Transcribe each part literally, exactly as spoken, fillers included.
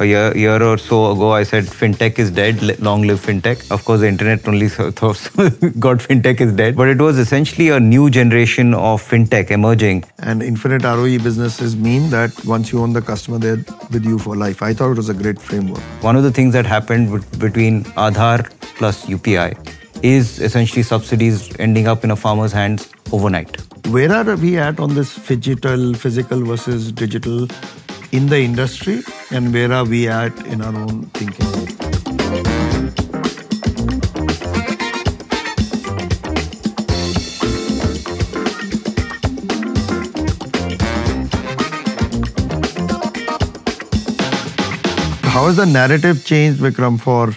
a year, year or so ago, I said fintech is dead, long live fintech. Of course, the internet only thought God fintech is dead. But it was essentially a new generation of fintech emerging. And infinite R O E businesses mean that once you own the customer, they're with you for life. I thought it was a great framework. One of the things that happened between Aadhaar plus U P I is essentially subsidies ending up in a farmer's hands overnight. Where are we at on this phygital, physical versus digital in the industry, and where are we at in our own thinking? How has the narrative changed, Vikram, for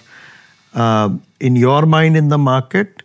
uh, in your mind in the market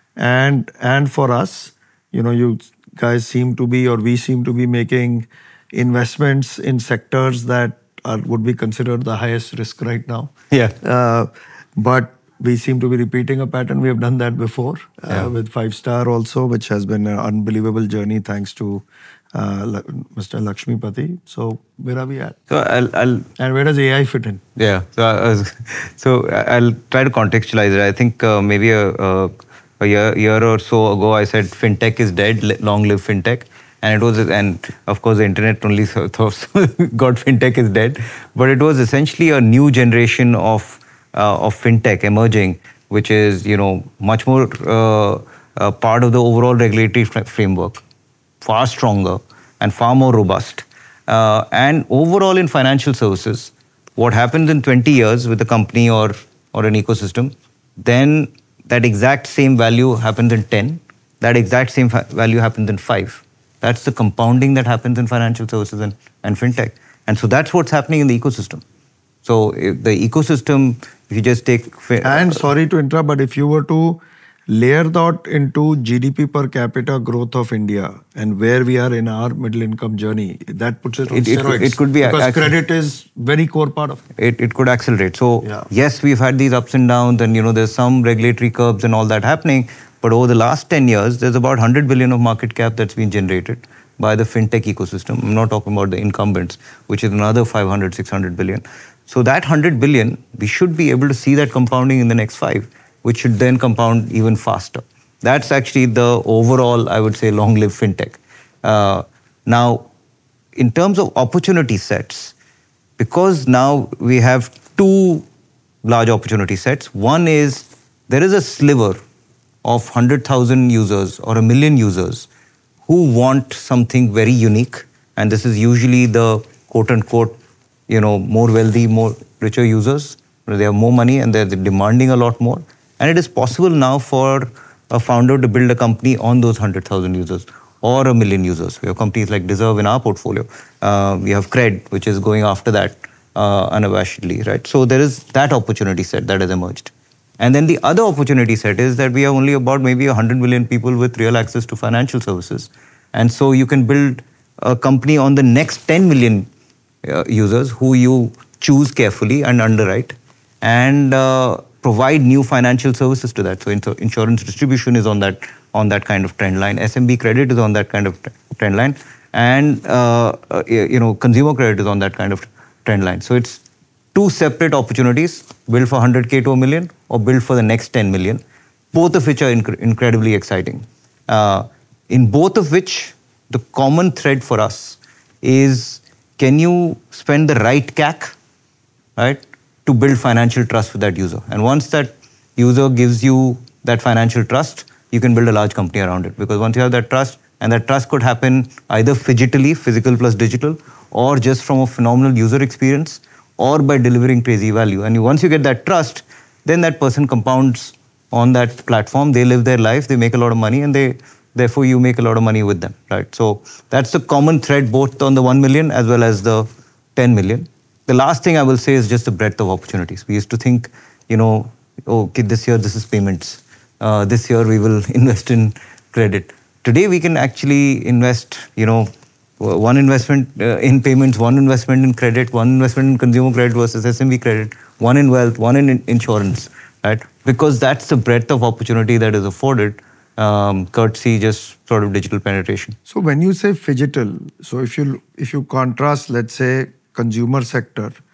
and and for us? You know, you guys seem to be, or we seem to be making investments in sectors that are, would be considered the highest risk right now. Yeah. Uh, but we seem to be repeating a pattern. We have done that before uh, yeah. with Five Star also, which has been an unbelievable journey thanks to uh, Mister Lakshmipati. So where are we at? So I'll, I'll and where does A I fit in? Yeah. So I was, so I'll try to contextualize it. I think uh, maybe a, a a year, year or so ago, I said fintech is dead, long live fintech. And it was, and of course, the internet only thought God fintech is dead. But it was essentially a new generation of uh, of fintech emerging, which is, you know, much more uh, uh, part of the overall regulatory framework, far stronger and far more robust. Uh, and overall in financial services, what happens in twenty years with a company or or an ecosystem, then that exact same value happens in ten, that exact same value happens in five. That's the compounding that happens in financial services and, and fintech. And so that's what's happening in the ecosystem. So if the ecosystem, if you just take... And sorry to interrupt, but if you were to layer that into G D P per capita growth of India and where we are in our middle income journey, that puts it on it, steroids. It, it could be... Because credit is very core part of it. It, it could accelerate. So yeah. yes, we've had these ups and downs and, you know, there's some regulatory curbs and all that happening. But over the last ten years, there's about one hundred billion of market cap that's been generated by the fintech ecosystem. I'm not talking about the incumbents, which is another five hundred, six hundred billion. So that one hundred billion, we should be able to see that compounding in the next five, which should then compound even faster. That's actually the overall, I would say, long-live fintech. Uh, now, in terms of opportunity sets, because now we have two large opportunity sets. One is, there is a sliver of one hundred thousand users or a million users who want something very unique. And this is usually the quote-unquote, you know, more wealthy, more richer users. They have more money and they're demanding a lot more. And it is possible now for a founder to build a company on those one hundred thousand users or a million users. We have companies like Deserve in our portfolio. Uh, we have Cred, which is going after that uh, unabashedly, right? So there is that opportunity set that has emerged. And then the other opportunity set is that we have only about maybe one hundred million people with real access to financial services. And so you can build a company on the next ten million uh, users who you choose carefully and underwrite and uh, provide new financial services to that. So insurance distribution is on that on that kind of trend line. S M B credit is on that kind of trend line. And uh, uh, you know, consumer credit is on that kind of trend line. So it's two separate opportunities, build for one hundred K to a million or build for the next ten million, both of which are inc incredibly exciting. Uh, in both of which, the common thread for us is, can you spend the right C A C, right, to build financial trust with that user? And once that user gives you that financial trust, you can build a large company around it. Because once you have that trust, and that trust could happen either physically, physical plus digital, or just from a phenomenal user experience, or by delivering crazy value. And once you get that trust, then that person compounds on that platform. They live their life, they make a lot of money, and they therefore you make a lot of money with them, right? So that's the common thread both on the one million as well as the ten million. The last thing I will say is just the breadth of opportunities. We used to think, you know, oh, okay, this year this is payments. Uh, this year we will invest in credit. Today we can actually invest, you know, one investment uh, in payments, one investment in credit, one investment in consumer credit versus S M B credit, one in wealth, one in insurance, right? Because that's the breadth of opportunity that is afforded, um, courtesy just sort of digital penetration. So when you say phygital, so if you if you contrast, let's say, consumer sector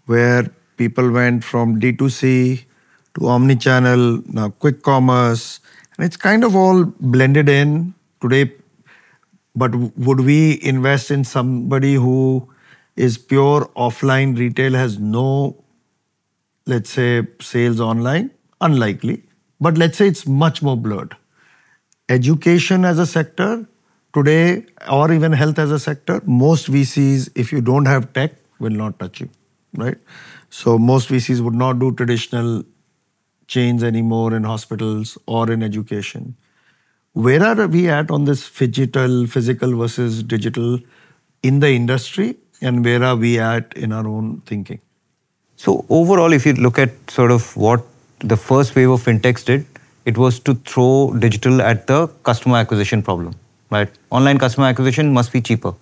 where people went from D two C to omni-channel, now quick commerce, and it's kind of all blended in today. But would we invest in somebody who is pure offline retail, has no, let's say, sales online? Unlikely. But let's say it's much more blurred. Education as a sector today, or even health as a sector, most V Cs, if you don't have tech, will not touch you, right? So most V Cs would not do traditional chains anymore in hospitals or in education. Where are we at on this phygital, physical versus digital in the industry, and where are we at in our own thinking? So overall, if you look at sort of what the first wave of fintechs did, it was to throw digital at the customer acquisition problem, right? Online customer acquisition must be cheaper.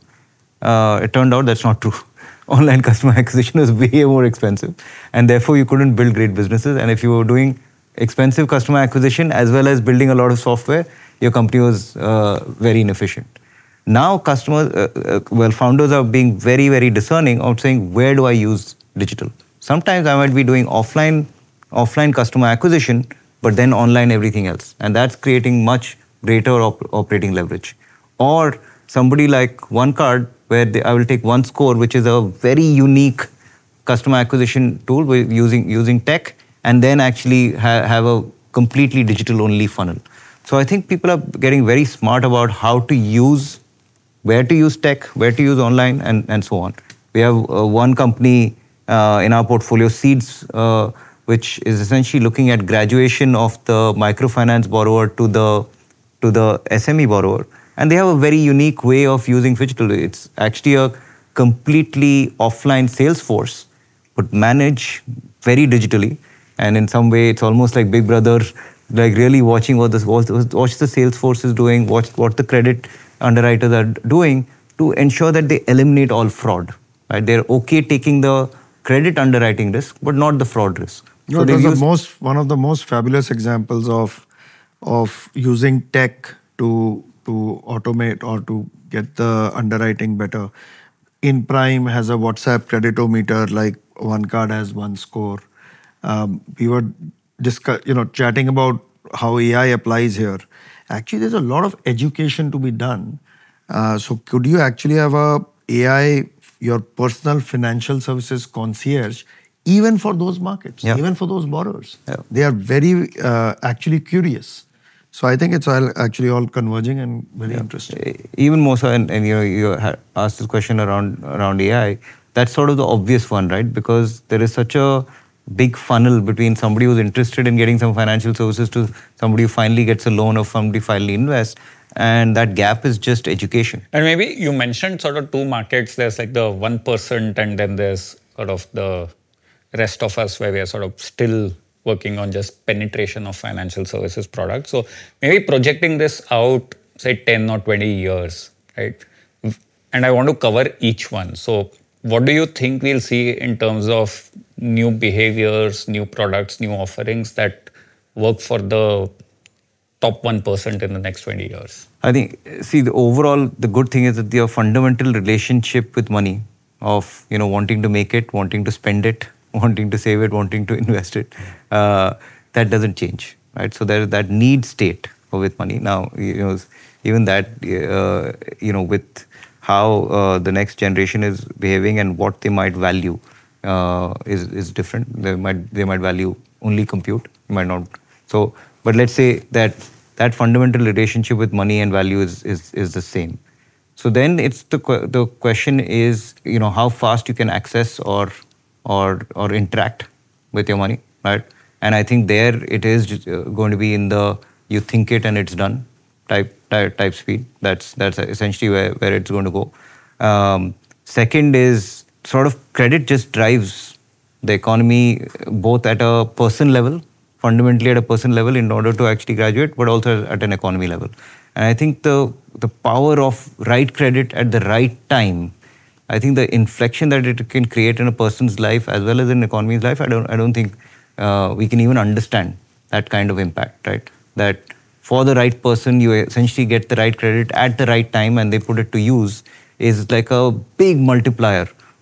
Uh, it turned out that's not true. Online customer acquisition was way more expensive, and therefore you couldn't build great businesses. And if you were doing expensive customer acquisition as well as building a lot of software, your company was uh, very inefficient. Now customers, uh, uh, well, founders are being very, very discerning of saying, where do I use digital? Sometimes I might be doing offline, offline customer acquisition, but then online everything else. And that's creating much greater op- operating leverage. Or somebody like OneCard, where they, I will take OneScore, which is a very unique customer acquisition tool with using, using tech, and then actually ha- have a completely digital-only funnel. So I think people are getting very smart about how to use, where to use tech, where to use online, and, and so on. We have uh, one company uh, in our portfolio, Seeds, uh, which is essentially looking at graduation of the microfinance borrower to the to the S M E borrower. And they have a very unique way of using phygital. It's actually a completely offline sales force, but managed very digitally. And in some way, it's almost like Big Brother, like really watching what the, watch the sales force is doing, watch what the credit underwriters are doing to ensure that they eliminate all fraud. Right? They're okay taking the credit underwriting risk, but not the fraud risk. No, so it was the most, one of the most fabulous examples of, of using tech to, to automate or to get the underwriting better. InPrime has a WhatsApp creditometer, like OneCard has OneScore. Um, we were discuss, you know, chatting about how A I applies here. Actually, there's a lot of education to be done. Uh, so could you actually have a A I, your personal financial services concierge, even for those markets, yeah. even for those borrowers? Yeah. They are very uh, actually curious. So I think it's all actually all converging and very yeah. interesting. Even more so, and, and you know, you asked this question around around A I. That's sort of the obvious one, right? Because there is such a big funnel between somebody who's interested in getting some financial services to somebody who finally gets a loan or somebody finally invests. And that gap is just education. And maybe you mentioned sort of two markets. There's like the one percent and then there's sort of the rest of us where we are sort of still working on just penetration of financial services products. So maybe projecting this out, say ten or twenty years, right? And I want to cover each one. So what do you think we'll see in terms of new behaviors, new products, new offerings that work for the top one percent in the next twenty years? I think, see, the overall, the good thing is that your fundamental relationship with money of, you know, wanting to make it, wanting to spend it, wanting to save it, wanting to invest it, uh, that doesn't change, right? So there is that need state with money. Now, you know, even that, uh, you know, with how uh, the next generation is behaving and what they might value uh, is is different. They might they might value only compute, might not. So, but let's say that that fundamental relationship with money and value is is is the same. So then it's the the question is, you know, how fast you can access or or or interact with your money, right? And I think there it is going to be in the you think it and it's done type type, type speed. That's that's essentially where, where it's going to go. Um, second is sort of credit just drives the economy both at a person level, fundamentally at a person level in order to actually graduate, but also at an economy level. And I think the the power of right credit at the right time, I think the inflection that it can create in a person's life as well as in an economy's life, I don't I don't think uh, we can even understand that kind of impact, right? That for the right person, you essentially get the right credit at the right time and they put it to use is like a big multiplier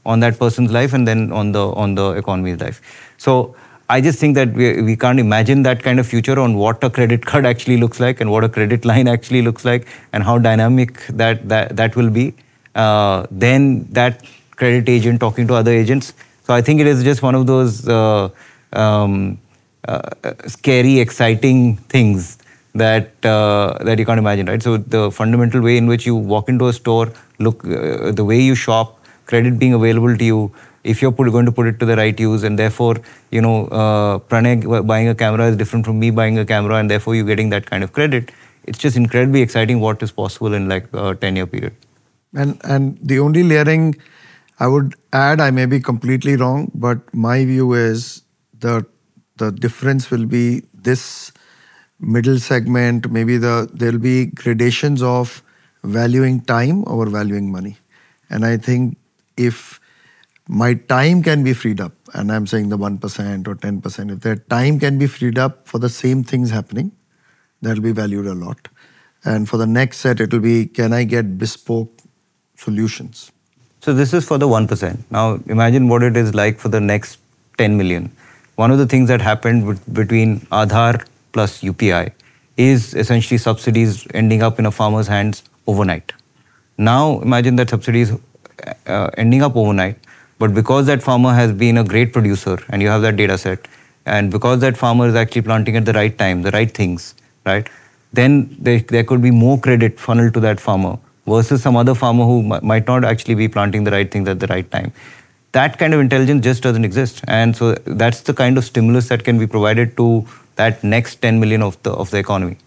on that person's life and then on the on the economy's life. So I just think that we, we can't imagine that kind of future on what a credit card actually looks like and what a credit line actually looks like and how dynamic that that, that will be. Uh, then that credit agent talking to other agents. So I think it is just one of those uh, um, uh, scary, exciting things that uh, that you can't imagine, right? So the fundamental way in which you walk into a store, look, uh, the way you shop, credit being available to you, if you're put, going to put it to the right use, and therefore, you know, uh, Pranay buying a camera is different from me buying a camera, and therefore you're getting that kind of credit. It's just incredibly exciting what is possible in like a ten-year period. And and the only layering I would add, I may be completely wrong, but my view is the the difference will be this middle segment, maybe the there'll be gradations of valuing time over valuing money. And I think if my time can be freed up, and I'm saying the one percent or ten percent, if that time can be freed up for the same things happening, that'll be valued a lot. And for the next set, it'll be, can I get bespoke solutions? So this is for the one percent. Now imagine what it is like for the next ten million. One of the things that happened between Aadhaar plus U P I is essentially subsidies ending up in a farmer's hands overnight. Now imagine that subsidies uh, ending up overnight, but because that farmer has been a great producer and you have that data set, and because that farmer is actually planting at the right time, the right things, right? Then there, there could be more credit funneled to that farmer versus some other farmer who might not actually be planting the right things at the right time. That kind of intelligence just doesn't exist. And so that's the kind of stimulus that can be provided to that next ten million of the of the economy.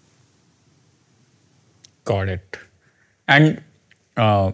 Got it. And uh,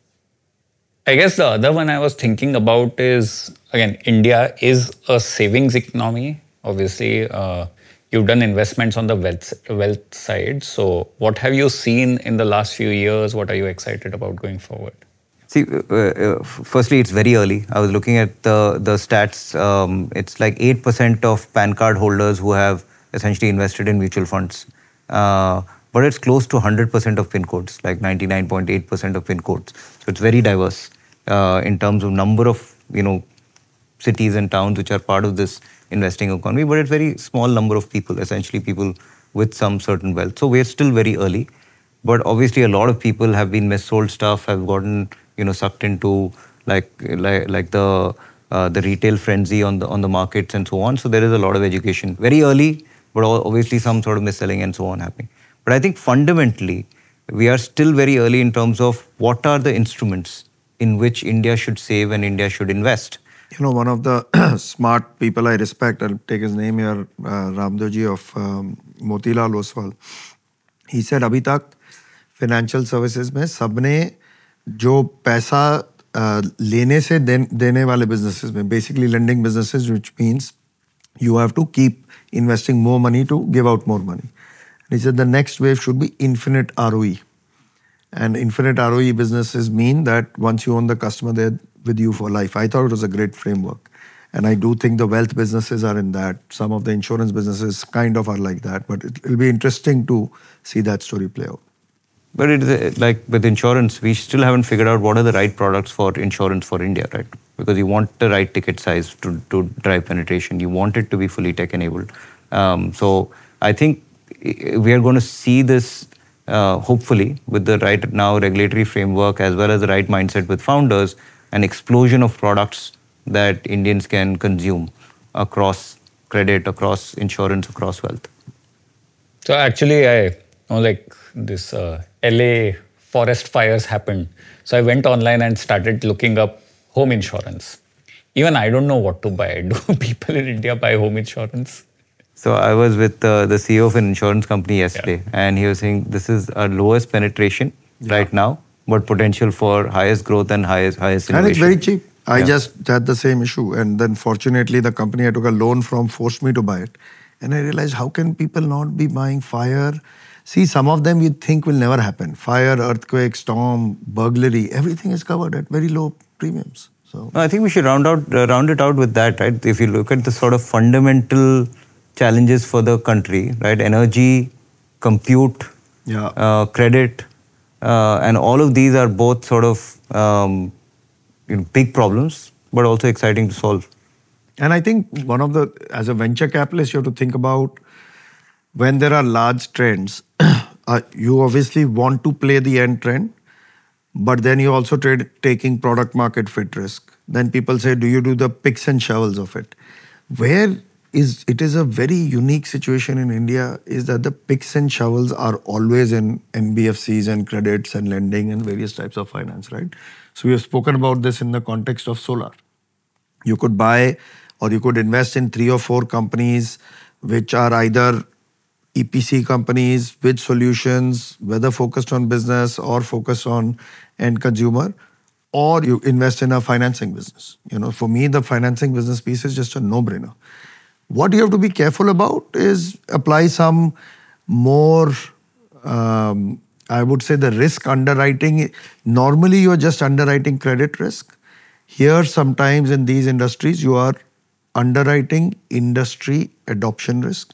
I guess the other one I was thinking about is, again, India is a savings economy. Obviously, uh, you've done investments on the wealth, wealth side. So what have you seen in the last few years? What are you excited about going forward? See, uh, uh, firstly, it's very early. I was looking at the, the stats. Um, it's like eight percent of PAN card holders who have essentially invested in mutual funds. Uh, but it's close to one hundred percent of PIN codes, like ninety-nine point eight percent of PIN codes. So it's very diverse uh, in terms of number of, you know, cities and towns which are part of this investing economy. But it's very small number of people, essentially people with some certain wealth. So we're still very early. But obviously a lot of people have been missold stuff, have gotten, you know, sucked into like like, like the uh, the retail frenzy on the on the markets and so on. So there is a lot of education. Very early, but obviously some sort of mis-selling and so on happening. But I think fundamentally, we are still very early in terms of what are the instruments in which India should save and India should invest. You know, one of the smart people I respect, I'll take his name here, uh, Ramdevji of um, Motilal Oswal. He said, अभी तक financial services में सबने जो पैसा uh, लेने से दे, देने वाले businesses में, basically lending businesses, which means you have to keep investing more money to give out more money. And he said the next wave should be infinite R O E. And infinite R O E businesses mean that once you own the customer, they're with you for life. I thought it was a great framework. And I do think the wealth businesses are in that. Some of the insurance businesses kind of are like that. But it will be interesting to see that story play out. But it is like with insurance, we still haven't figured out what are the right products for insurance for India, right? Because you want the right ticket size to, to drive penetration. You want it to be fully tech-enabled. Um, so I think we are going to see this, uh, hopefully, with the right now regulatory framework as well as the right mindset with founders, an explosion of products that Indians can consume across credit, across insurance, across wealth. So actually, I know like this uh, L A forest fires happened. So I went online and started looking up home insurance. Even I don't know what to buy. Do people in India buy home insurance? So I was with uh, the C E O of an insurance company yesterday, yeah. and he was saying this is our lowest penetration yeah. right now, but potential for highest growth and highest highest innovation. And it's very cheap. I yeah. just had the same issue, and then fortunately the company I took a loan from forced me to buy it. And I realized, how can people not be buying fire? See, some of them you think will never happen. Fire, earthquake, storm, burglary, everything is covered at very low premiums. So no, I think we should round out uh, round it out with that, right? If you look at the sort of fundamental challenges for the country, right? Energy, compute, yeah. uh, credit, uh, and all of these are both sort of um, you know, big problems, but also exciting to solve. And I think one of the, as a venture capitalist, you have to think about when there are large trends, uh, you obviously want to play the end trend, but then you also trade taking product market fit risk. Then people say, do you do the picks and shovels of it? Where is, it is a very unique situation in India is that the picks and shovels are always in N B F Cs and credits and lending and various types of finance, right? So we have spoken about this in the context of solar. You could buy or you could invest in three or four companies which are either E P C companies with solutions, whether focused on business or focused on end consumer, or you invest in a financing business. You know, for me, the financing business piece is just a no-brainer. What you have to be careful about is apply some more, um, I would say the risk underwriting. Normally, you are just underwriting credit risk. Here, sometimes in these industries, you are underwriting industry adoption risk.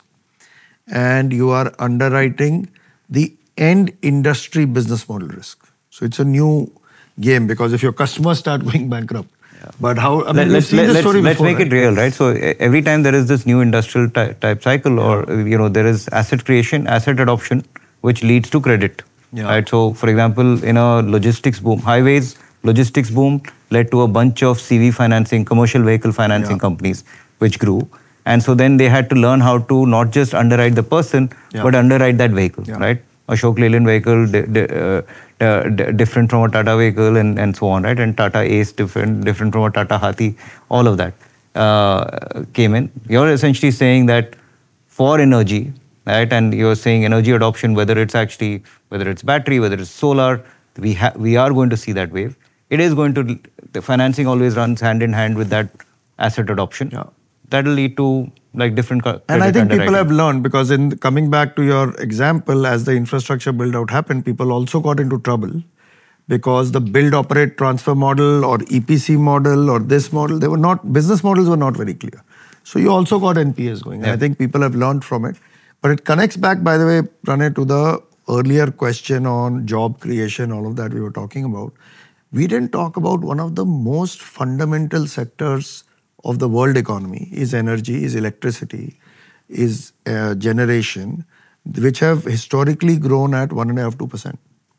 And you are underwriting the end industry business model risk. So it's a new game because if your customers start going bankrupt, yeah. But how, I mean, Let, we've let's, seen let, this let's, story let's before, make right? it real, right? So every time there is this new industrial type, type cycle yeah. or, you know, there is asset creation, asset adoption, which leads to credit, yeah. right? So for example, in a logistics boom, highways, logistics boom led to a bunch of C V financing, commercial vehicle financing yeah. companies, which grew. And so then they had to learn how to not just underwrite the person, yeah. but underwrite that vehicle, yeah. right? Ashok Leyland vehicle, di di uh, di different from a Tata vehicle and, and so on, right? And Tata Ace, different, different from a Tata Hathi, all of that uh, came in. You're essentially saying that for energy, right? And you're saying energy adoption, whether it's actually, whether it's battery, whether it's solar, we, ha we are going to see that wave. It is going to, the financing always runs hand in hand with that asset adoption. Yeah. That'll lead to like different and I think people have learned because in coming back to your example, as the infrastructure build out happened, people also got into trouble because the build, operate, transfer model or E P C model or this model, they were not, business models were not very clear. So you also got N P As going. Yeah. And I think people have learned from it. But it connects back, by the way, Pranay, to the earlier question on job creation, all of that we were talking about. We didn't talk about one of the most fundamental sectors of the world economy is energy, is electricity, is uh, generation, which have historically grown at one and a half, two percent.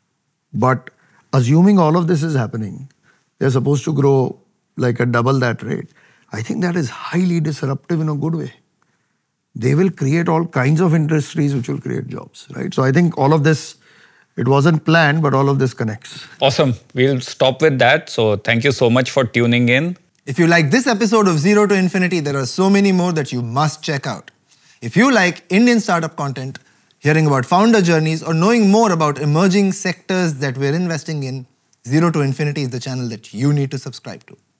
But assuming all of this is happening, they're supposed to grow like a double that rate. I think that is highly disruptive in a good way. They will create all kinds of industries which will create jobs, right? So I think all of this, it wasn't planned, but all of this connects. Awesome. We'll stop with that. So thank you so much for tuning in. If you like this episode of Zero to Infinity, there are so many more that you must check out. If you like Indian startup content, hearing about founder journeys, or knowing more about emerging sectors that we're investing in, Zero to Infinity is the channel that you need to subscribe to.